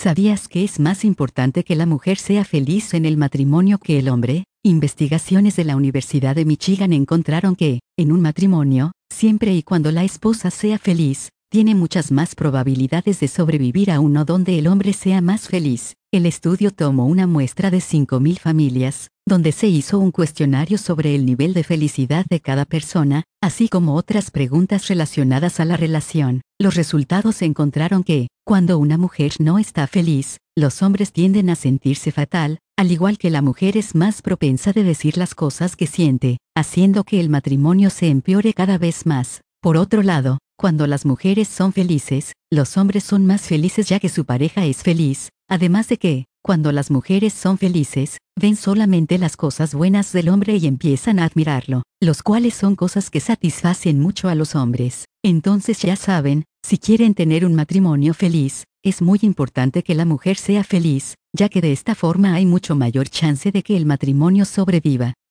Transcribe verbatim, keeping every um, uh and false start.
¿Sabías que es más importante que la mujer sea feliz en el matrimonio que el hombre? Investigaciones de la Universidad de Michigan encontraron que, en un matrimonio, siempre y cuando la esposa sea feliz, tiene muchas más probabilidades de sobrevivir a uno donde el hombre sea más feliz. El estudio tomó una muestra de cinco mil familias, donde se hizo un cuestionario sobre el nivel de felicidad de cada persona, así como otras preguntas relacionadas a la relación. Los resultados encontraron que, cuando una mujer no está feliz, los hombres tienden a sentirse fatal, al igual que la mujer es más propensa de decir las cosas que siente, haciendo que el matrimonio se empeore cada vez más. Por otro lado, cuando las mujeres son felices, los hombres son más felices ya que su pareja es feliz, además de que, cuando las mujeres son felices, ven solamente las cosas buenas del hombre y empiezan a admirarlo, los cuales son cosas que satisfacen mucho a los hombres. Entonces ya saben, si quieren tener un matrimonio feliz, es muy importante que la mujer sea feliz, ya que de esta forma hay mucho mayor chance de que el matrimonio sobreviva.